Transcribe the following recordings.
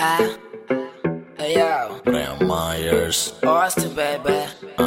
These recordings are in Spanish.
Hey yo, Brian Myers. Austin, baby.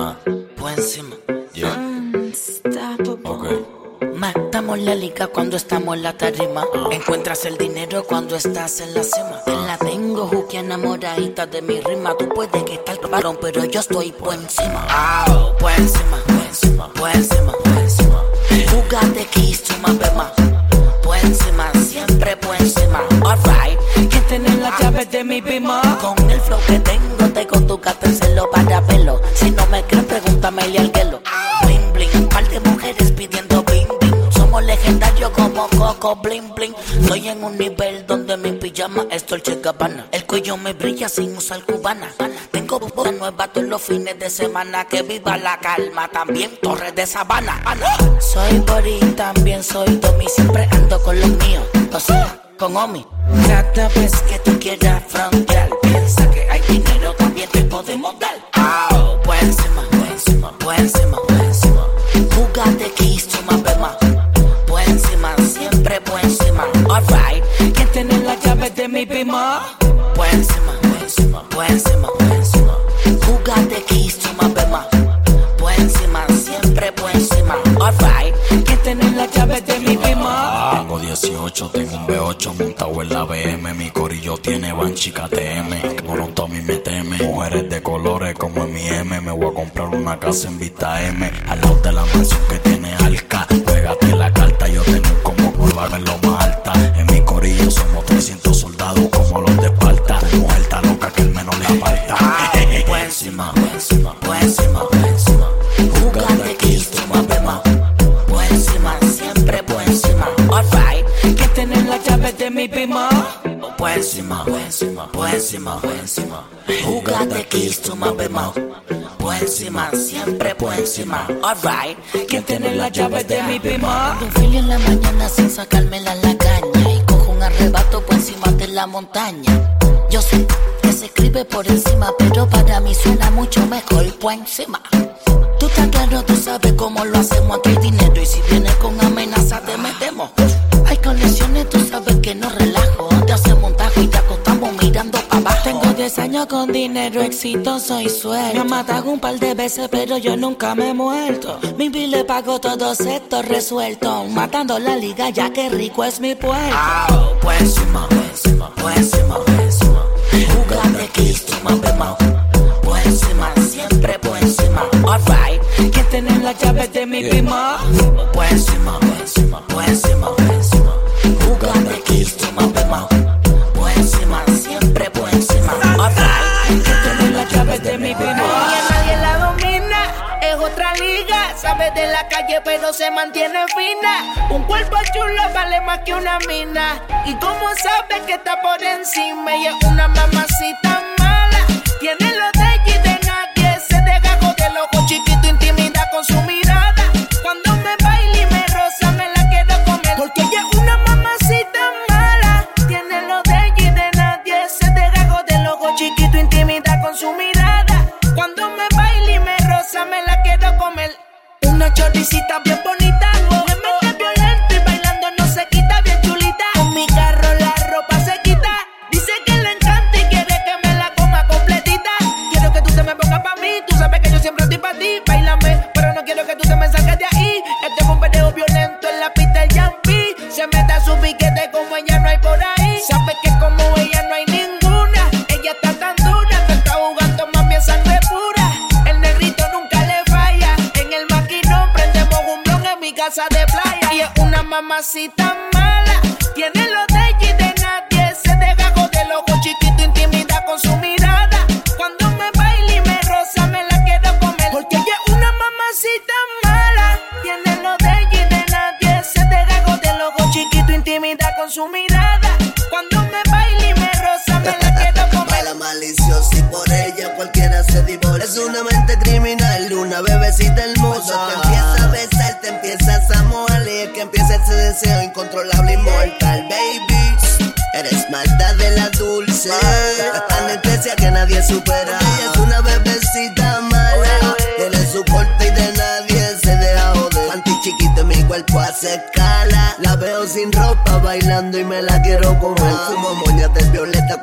Por encima. Yeah. Unstoppable. Okay. Matamos la liga cuando estamos en la tarima. Encuentras el dinero cuando estás en la cima. Te la tengo, Juki, enamoradita de mi rima. Tú puedes que estar varón, pero yo estoy por encima. Por encima, por encima, por encima, por encima. Jugate keys, tú más ve más. Por encima, siempre por encima. Alright, ¿quién tiene las llaves de mi pima? Con el flow que tengo, tengo tu gato en celo para pelo. Si no me crees, pregúntame al guelo. Bling bling, un par de mujeres pidiendo bling bling. Somos legendarios como Coco bling bling. Estoy en un nivel donde mi pijama es Dolce Gabbana. El cuello me brilla sin usar cubana. Tengo boda nueva todos los fines de semana. Que viva la calma, también Torres de Sabana. Soy Bori, también soy Tommy. Siempre ando con los míos, o sea, con Omi. Cada vez que tú quieras frontear, piensa que hay dinero, también te podemos dar. Por encima, por encima, por encima, por encima. Jugate keys, tú más ve más. Por encima, siempre por encima. Alright, ¿quién tiene las llaves de mi pima? Por encima, por encima, por encima, por encima. Jugate keys, tú más ve más. Por encima, siempre por encima. Alright, ¿quién tiene las llaves de mi pima? Tengo 18, tengo un B8 montado en la BM. Mi corillo tiene Banshee KTM. Moronto a mí me teme. Mujeres de colores como en mi M. Me voy a comprar una casa en Vista M. Al lado de la mansión que tiene Alca. Juégate la carta, yo tengo como curvarme en lo más alta. En mi corillo somos 300 soldados como los de Esparta. Mujer está loca que el menos le aparta. Por encima, por encima, por encima, por encima. Jugate keys, tú más ve más. Por encima, siempre por encima. Alright, ¿quién tiene las llaves de mi pima? Por encima, por encima, por encima, por encima. Jugate keys, tú más ve más. Por encima, siempre por encima. Alright, ¿quién tiene las llaves de mi pima? Un feeling en la mañana sin sacármela en la caña. Y cojo un arrebato por encima de la montaña. Yo sé que se escribe por encima, pero para mí suena mucho mejor por encima. Tú estás claro, tú sabes cómo lo hacemos. Aquí hay dinero y si vienes con amenaza te metemos. Hay conexiones, tú sabes que no relajo. Te hacemos un tajo y te acostamos mirando para abajo. Tengo 10 años con dinero exitoso y suelto. Me han matado un par de veces, pero yo nunca me he muerto. Mi bill le pago todos estos resueltos. Matando la liga ya que rico es mi puerto. Por encima, por encima, por encima, por encima. Jugate keys, tú más ve más. Por encima, siempre por encima. Alright, ¿quién tiene las llaves de mi pima? Por encima, por encima, por encima, por encima. Jugate keys, tú más ve más. Por encima, siempre por encima. Alright, ¿quién tiene las llaves de mi pima? Y a nadie la domina, es otra liga. Sabe de la calle pero se mantiene fina. Un cuerpo chulo vale más que una mina. Y como sabe que está por encima. Ella es una mamacita mala. Tiene lo de ella y de nadie. Se deja con el ojo chiquito, intimida con su mirada. Cuando me baila y me roza me la quiero comer. Porque ella es una mamacita mala. Tiene lo de ella y de nadie. Se deja con el ojo chiquito, intimida con su mirada. Cuando me baila y me roza me la quiero comer. Una choricita bien bonita. Me mete violento y bailando no se quita, bien chulita. Con mi carro la ropa se quita. Dice que le encanta y quiere que me la coma completita. Quiero que tú te me pongas pa' mí. Tú sabes que yo siempre estoy pa' ti. Báilame, pero no quiero que tú te me salgas de ahí. Este es un perreo violento en la pista el Yampi. Se mete a su piquete como ella no hay por ahí. Sabes que como ella no hay ninguna. Ella está tan dura que está jugando mami a sangre pura. El negrito nunca le falla. En el maquinón prendemos un blon en mi casa de playa. Y es una mamacita mala. Tiene lo de ella y de nadie. Se deja con el ojo chiquito, intimida con su mirada. Cuando me baila y me roza me la quiero comer. Porque ella es una mamacita mala. Tiene lo de ella y de nadie. Se deja con el ojo chiquito, intimida con su mirada. Cuando me baila y me roza me la quiero comer. Baila maliciosa y por ella cualquiera se divorcia. Es una mente criminal, una bebecita hermosa. Te empieza a besar, te empiezas a mojar. Y es que empieza ese deseo incontrolable y mortal, baby. Eres maldad de la dulce, anestesia que nadie supera. Ella es una bebecita mala. Tiene su corte y de nadie se deja joder. Panty chiquito en mi cuerpo hace escala. La veo sin ropa bailando y me la quiero comer. Fumo moñas de violeta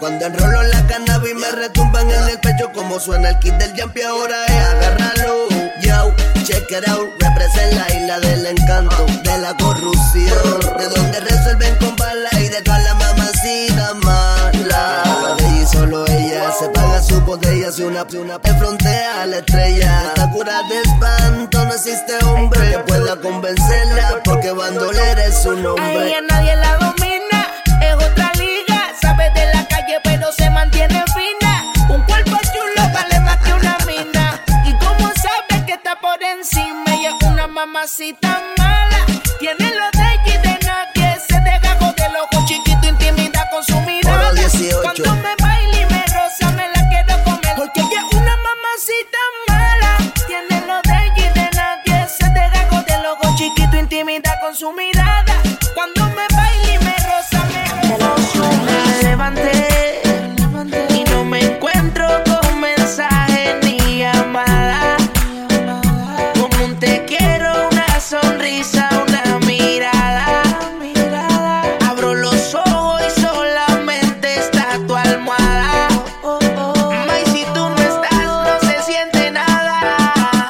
Cuando enrolo la cannabis me retumban en el pecho como suena el kit del Yampi, ahora es agárralo. Yo, check it out, represent la isla del encanto, de la corrupción, de donde resuelven con bala y de todas las mamacitas malas. De ella y solo ella se paga su botella, si una frontea a la estrella. Esta cura de espanto, no existe hombre que pueda convencerla, porque bandolera es su A nombre. ella nadie la domina, es otra liga, sabe de la calle pero se mantiene fina. Un cuerpo chulo vale más que una mina. Y como sabe que está por encima, ella es una mamacita mala. Tiene lo de ella y de nadie, se deja joder el ojo chiquito, intimida con su mirada. Oro 18. Cuando me baila y me roza me la quiero comer, porque ella es una mamacita mala. Tiene lo de ella y de nadie, se deja joder el ojo chiquito, intimida con su mirada. Cuando me baila y me roza me levanté y no me encuentro con mensaje ni llamada. Como un te quiero, una sonrisa, una mirada. Abro los ojos y solamente está tu almohada. May, si tú no estás, no se siente nada.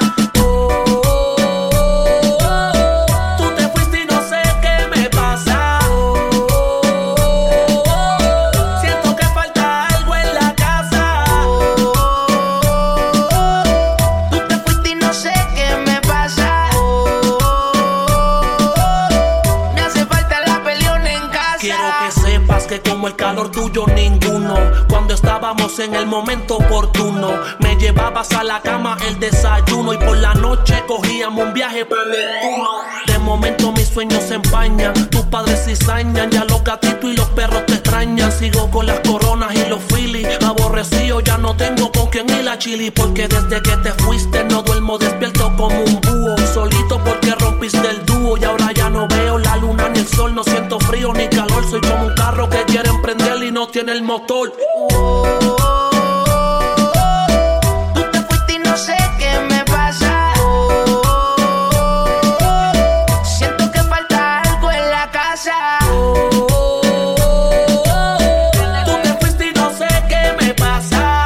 Tú te fuiste y no sé qué me pasa. Siento que falta algo en la casa. Tú te fuiste y no sé qué me pasa. Me hace falta la peleona en casa. Quiero que sepas que como el calor tuyo ninguno. Cuando estábamos en el momento oportuno, me llevabas a la cama el desayuno y por la noche cogíamos un viaje para Neptuno. De momento mis sueños se empañan, tus padres cizañan, ya los gatitos y los perros te extrañan. Sigo con las coronas y los Phillies, aborrecido ya no tengo con quien ir a Chile, porque desde que te fuiste no duermo despierto como un búho. Solito porque rompiste el dúo y ahora ya no veo la luna ni el sol, no siento frío ni calor, soy como un carro que quiere emprender y no tiene el motor. Tú te fuiste y no sé qué me pasa. Siento que falta algo en la casa. Tú te fuiste y no sé qué me pasa.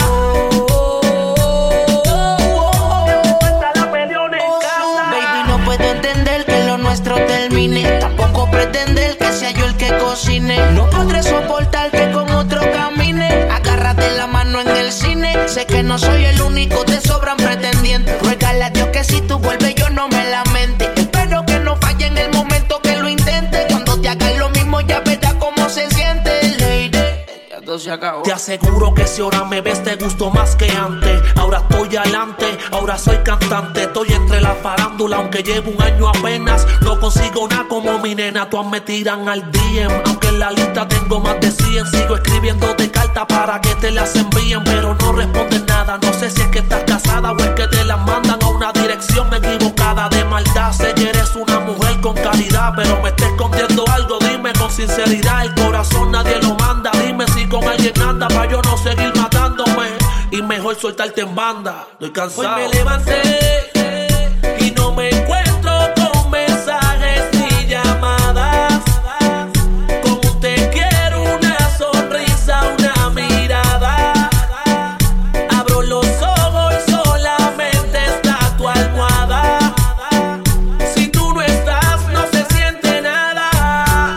Falta la peleona en casa. Baby, no puedo entender que lo nuestro termine. Tampoco pretender que sea yo el que cocine. No podré soportar que con otro camine. Agárrate la mano en el cine. Sé que no soy el único, te sobran pretendientes. Ruégale a Dios que si tú vuelves yo no me lamente. Espero que no falle en el momento que lo intente. Cuando te hagas lo mismo ya verás cómo se siente, lady. Ya todo se acabó. Te aseguro que si ahora me ves te gusto más que antes. Ahora estoy adelante, ahora soy cantante. Estoy entre la farándula, aunque llevo un año apenas. No consigo nada como mi nena, todas me tiran al DM. Aunque en la lista tengo más de 100. Sigo escribiéndote cartas para que te las envíen, pero no responden nada. No sé si es que estás casada o es que te las mandan a una dirección equivocada de maldad. Sé que eres una mujer con calidad, pero me está escondiendo algo, dime con sinceridad. El corazón nadie lo manda, dime si con alguien anda pa' yo no seguir matándome y mejor soltarte en banda. Estoy cansado. Hoy me levanté y no me encuentro con mensajes ni llamadas. Como un te quiero, una sonrisa, una mirada. Abro los ojos y solamente está tu almohada. Si tú no estás, no se siente nada.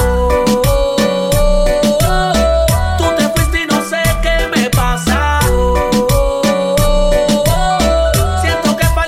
Tú te fuiste y no sé qué me pasa. Siento que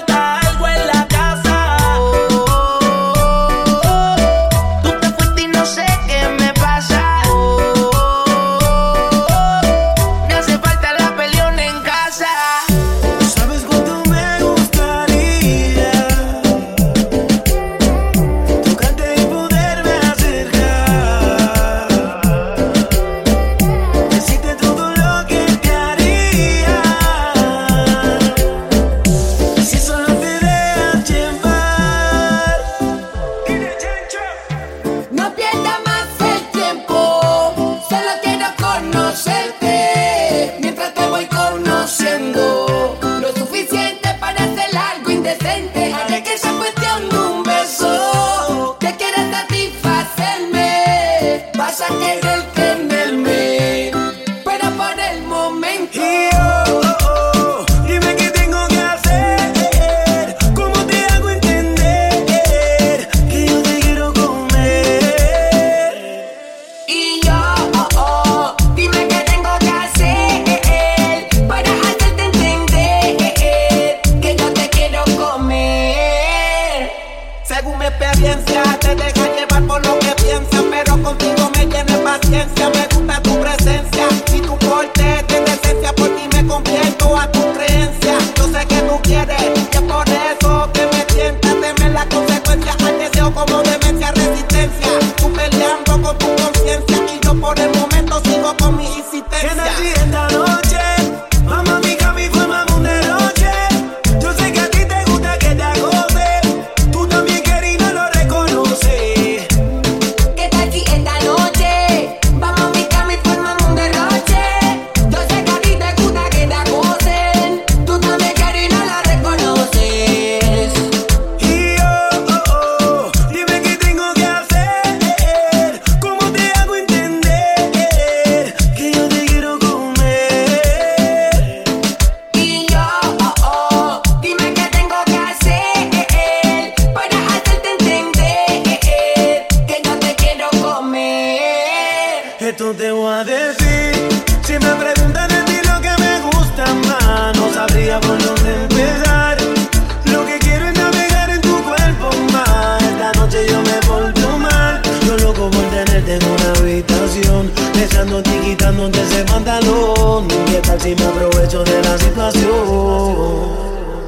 empiezo a decir? Si me preguntan de ti lo que me gusta más, no sabría por dónde empezar. Lo que quiero es navegar en tu cuerpo más. Esta noche yo me porto mal. Yo loco por tenerte en una habitación, besándote y quitándote ese pantalón. ¿Qué tal si me aprovecho de la situación?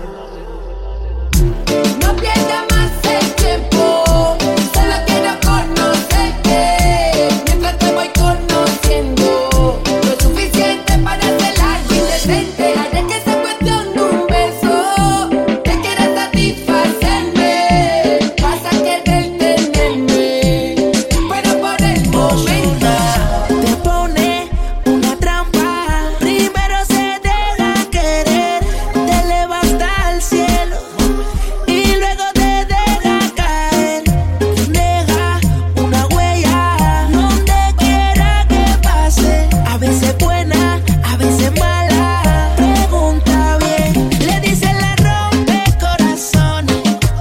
No pierdas más el tiempo, solo quiero conocerte. Mientras te voy conociendo, lo suficiente para hacer algo indecente. Haré que sea cuestión de un beso, te quieras satisfacerme. Vas a querer tenerme, pero por el momento te pone una trampa. Primero se deja querer, te eleva hasta el cielo y luego te deja caer. Deja una huella donde quiera que pase, a veces buena, a veces mala. Pregunta bien, le dice la rompe corazones,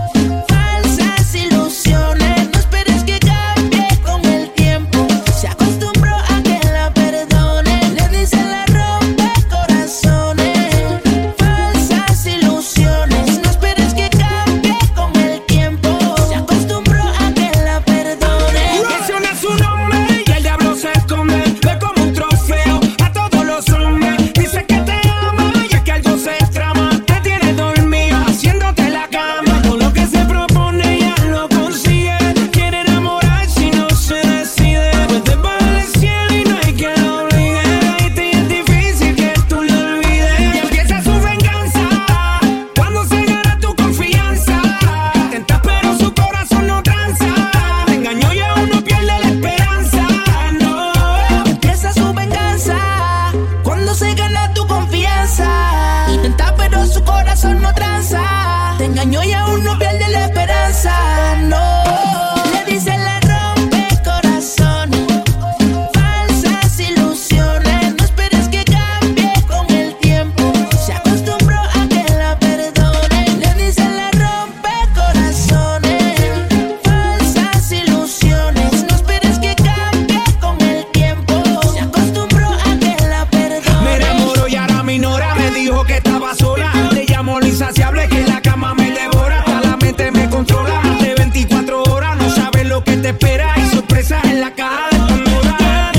falsas ilusiones. No esperes que cambie con el tiempo, se acostumbró a que la perdone. Le dice la rompe corazones, falsas ilusiones. No esperes que cambie con el tiempo, se acostumbró a que la perdone. Menciona su nombre y el diablo se esconde. Ve como un trofeo a todos los hombres. Dice que te ama y es que algo se trama. Te tiene dormido haciéndote la cama. Todo lo que se propone ya lo consigue. Quiere enamorar si no se decide. Puede bajar el cielo y no hay quien lo obligue. Y te es difícil que tú lo olvides. Y empieza su venganza cuando se gana tu confianza. Intentas pero su corazón no tranza. Te engañó y aún no pierde la esperanza. No. Empieza su venganza cuando se gana tu confianza. Intenta pero su corazón no tranza. Te engañó y aún no pierde la esperanza. No. Le dice la rompe corazones, falsas ilusiones. No esperes que cambie con el tiempo, se acostumbró a que la perdone. Le dice la rompe corazones, falsas ilusiones. No esperes que cambie con el tiempo, se acostumbró a que la perdone. Me enamoró y ahora me ignora. Me dijo que estaba sola. Te llamo lo insaciable que la cama me devora. Hasta la mente me controla. Más de 24 horas, no sabes lo que te espera. Y sorpresas en la caja de Pandora.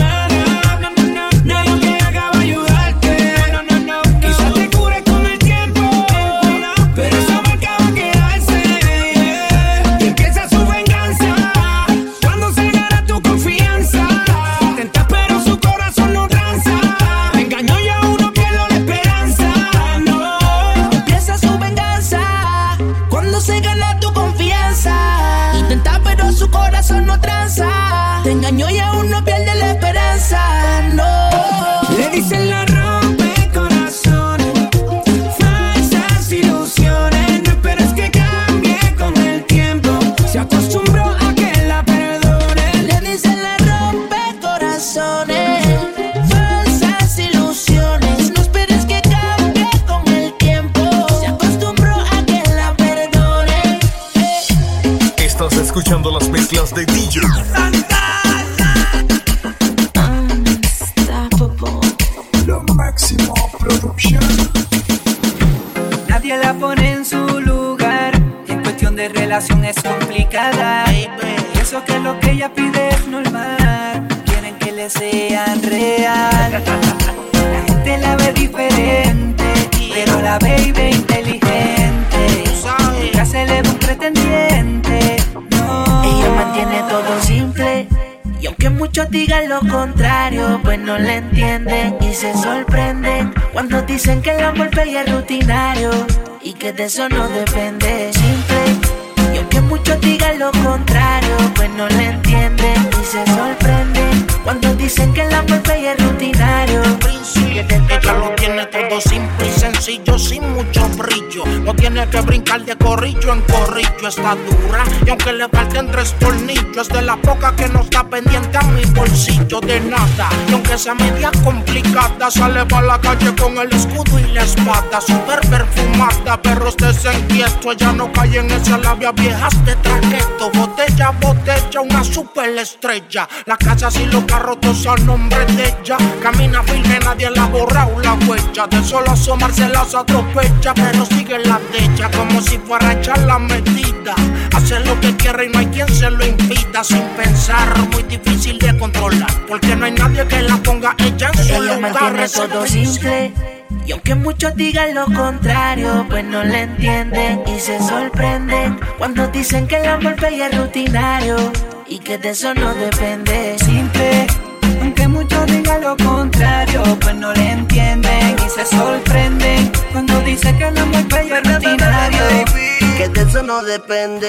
Nada que haga va a ayudarte. Quizás te cure con el tiempo, pero esa marca va a quedarse. Y empieza su venganza cuando se gana tu confianza. Intentas pero su corazón no tranza. Me engañó y aún no pierdo la esperanza. No. Empieza su venganza cuando se gana tu confianza. Intenta pero su corazón no tranza. Te engañó y aún no pierde la esperanza. No. Le dicen la rompe corazones, falsas ilusiones. No esperes que cambie con el tiempo, se acostumbró a que la perdone. Le dicen la rompe corazones, falsas ilusiones. No esperes que cambie con el tiempo, se acostumbró a que la perdone. Estás escuchando las mezclas de DJ Lo Máximo Production. Nadie la pone en su lugar. En cuestión de relación es complicada. Pienso que lo que ella pide es normal. Quieren que le sean real. La gente la ve diferente, pero la baby inteligente. Nunca se le ve un pretendiente. No. Ella mantiene todo simple, y aunque muchos digan lo contrario, pues no le entienden y se sorprenden cuando dicen que el amor feo es rutinario y que de eso no depende. Simple, y aunque muchos digan lo contrario, pues no le entienden y se sorprenden cuando dicen que el amor feo es rutinario. Ella lo tiene todo simple y sencillo. calzoncillo sin mucho brillo. No tiene que brincar de corrillo en corrillo. Está dura y aunque le falten 3 tornillos, es de la poca que no está pendiente a mi bolsillo de nada. Y aunque sea media complicada, sale pa' la calle con el escudo y la espada. Súper perfumada, pero estés inquieto. Ella no cae en esa labia viejas de traqueto. Botella, botella, una super estrella. La casa y los carros todos a nombre de ella. Camina firme, nadie la ha borrado la huella. De solo asomarse las atropella, pero sigue la de ella como si fuera a echar la medida. Hace lo que quiere y no hay quien se lo impida. Sin pensar, muy difícil de controlar, porque no hay nadie que la ponga ella en su ella lugar. Mantiene todo simple, y aunque muchos digan lo contrario, pues no le entienden y se sorprenden cuando dicen que el amor bello es rutinario y que de eso no depende. Simple, aunque muchos digan lo contrario, pues no le entienden y se sorprenden cuando dicen que el amor bello es rutinario, que de eso no depende.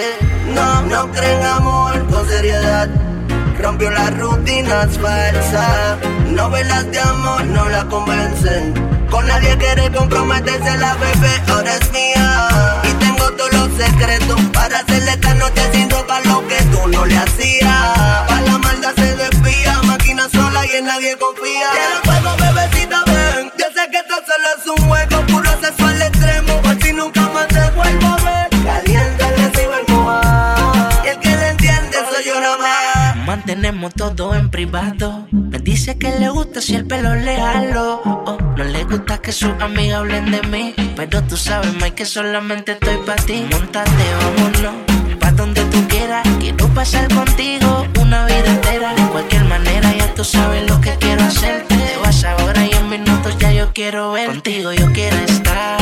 No creen amor con seriedad. Rompió las rutinas falsas. Novelas de amor no la convencen. Con nadie quiere comprometerse, la bebé ahora es mía. Y tengo todos los secretos para hacerle esta noche sin robar lo que tú no le hacías. Pa' la maldad se desvía, máquina sola y en nadie confía. Quiero fuego, bebecita, ven. Yo sé que esto solo es un juego, puro sexual extremo, por si nunca más te vuelvo a ver. Caliente el recibo el moa, y el que le entiende soy yo nada más. Mantenemos todo en privado. Me dice que le gusta si el pelo le jalo. No le gusta que sus amigas hablen de mí, pero tú sabes, Mike, que solamente estoy pa' ti. Móntate, vámonos, pa' donde tú quieras. Quiero pasar contigo una vida entera. De cualquier manera ya tú sabes lo que quiero hacerte. Te vas ahora y en minutos ya yo quiero ver. Contigo yo quiero estar.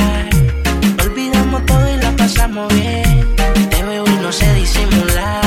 Olvidamos todo y la pasamos bien. Te veo y no sé disimular.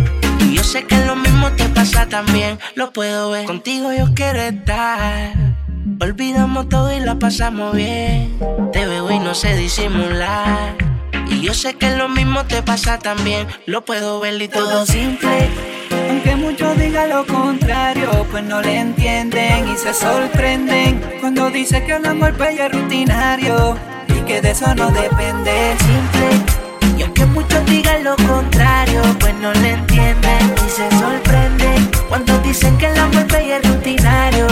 Y yo sé que lo mismo te pasa también, lo puedo ver. Contigo yo quiero estar. Olvidamos todo y la pasamos bien. Te veo y no sé disimular. Y yo sé que lo mismo te pasa también, lo puedo ver y todo simple. Aunque muchos digan lo contrario, pues no le entienden y se sorprenden cuando dice que el amor bello es rutinario y que de eso no depende. Simple. Y aunque muchos digan lo contrario, pues no le entienden y se sorprenden cuando dicen que el amor bello es rutinario.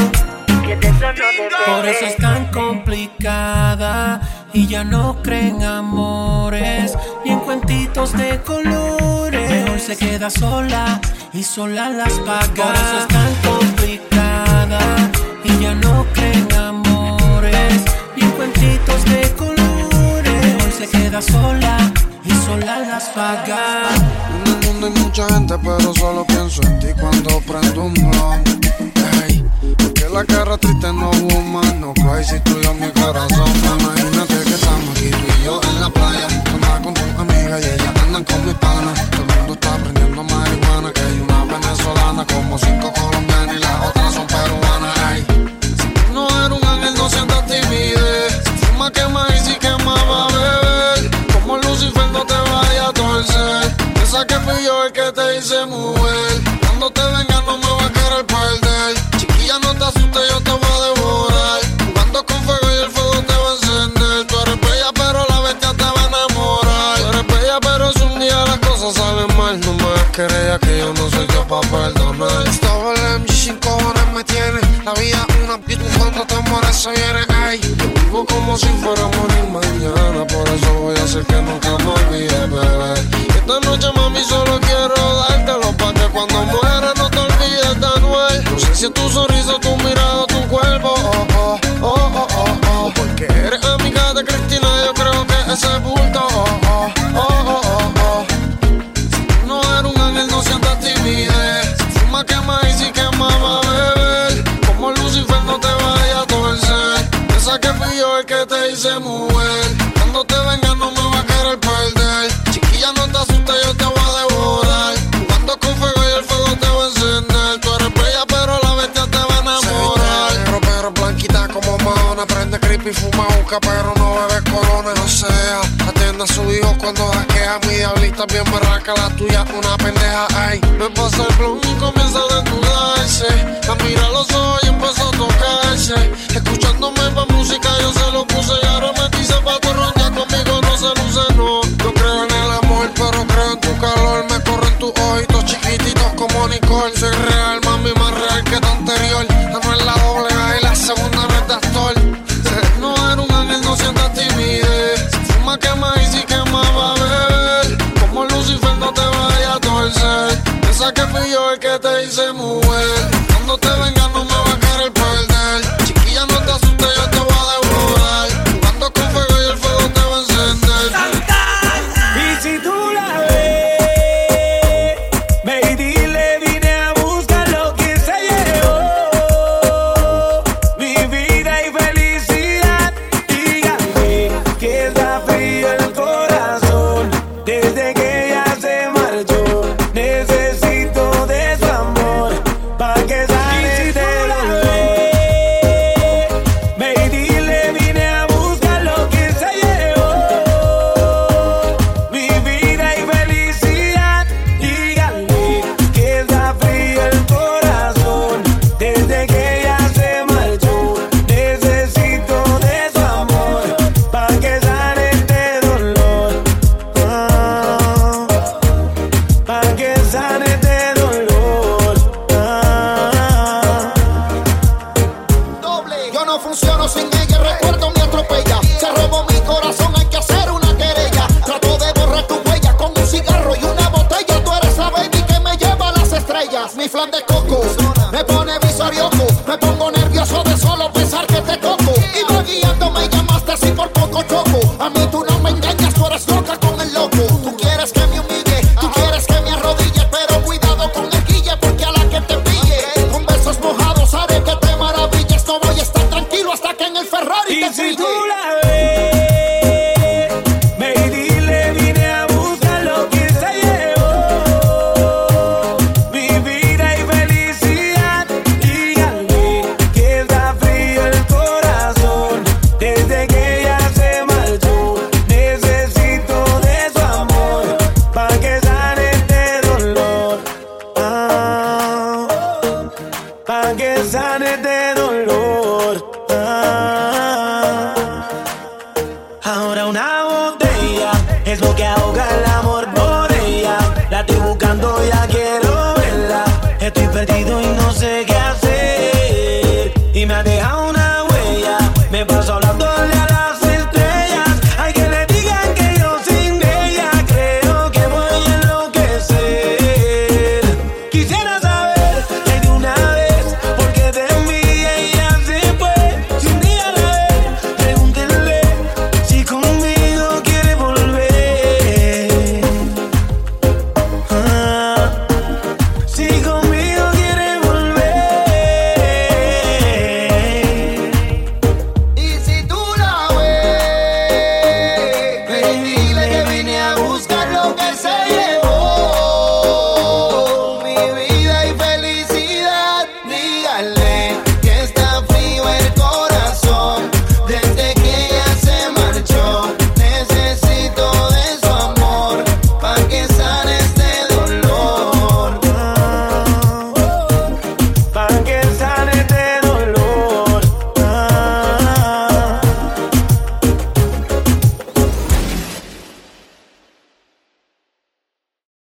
Por eso es tan complicada y ya no creen amores ni en cuentitos de colores. Mejor se queda sola y sola las paga. Por eso es tan complicada y ya no creen amores ni en cuentitos de colores. Mejor se queda sola y sola las paga. En el mundo hay mucha gente, pero solo pienso en ti cuando prendo un blunt. Porque la cara triste no woman, no cry si tú y yo mi corazón. Imagínate que estamos aquí tú y yo en la playa. Tú andas con tus amigas y ellas andan con mis panas. Todo el mundo está prendiendo marihuana, que hay una venezolana, como 5 colombianas y las otras son peruanas. Ay, si tú no eres un ángel no sientas timidez. Si fuma quema y si quema va a beber. Como Lucifer no te vaya a torcer. Esa que fui yo el que te hice mujer. Cuando te venga no me va a querer perder. Chiquilla no te asustes, yo te voy a devorar. Jugando con fuego y el fuego te va a encender. Tú eres bella pero la bestia te va a enamorar. Tú eres bella pero si un día las cosas salen mal, no me creas que yo no soy yo pa' perdonar. Estaba el MG sin cojones me tiene. La vida es una pita cuando te mueres se viene. Ay, yo vivo como si fuera a morir mañana. Por eso voy a hacer que nunca me olvide, bebé. Esta noche mami solo quiero dártelo pa' que cuando muera no te olvides de Anuel. No sé si es tu sonrisa, tu mirada, tu cuerpo, porque eres amiga de Cristina, yo creo que ese bulto, Si tú no eres un ángel, no sientas timidez. Si fuma, quema y si quema va a beber. Como Lucifer no te vaya a torcer. Esa que fui yo el que te hice mujer. Cuando te venga no me va a querer perder. Chiquilla no te asustes, yo te voy a devorar. Jugando con fuego y el fuego te va a encender. Tú eres bella pero la bestia te va a enamorar. Pero blanquita como Madonna. Prende creepy, fuma busca pero no bebe corona. No sea, atiende a su hijo cuando hackea. Mi diablita bien berraca, la tuya una pendeja. Ay, me pasa el blog y comienza a desnudarse. La mira a los ojos y empezó a tocarse. Escuchándome pa' música yo se lo puse y ahora me dice no funciono sin ella. El recuerdo me atropella, se robó mi corazón, hay que hacer una querella. Trato de borrar tu huella con un cigarro y una botella. Tú eres la baby que me lleva a las estrellas. Mi flan de coco,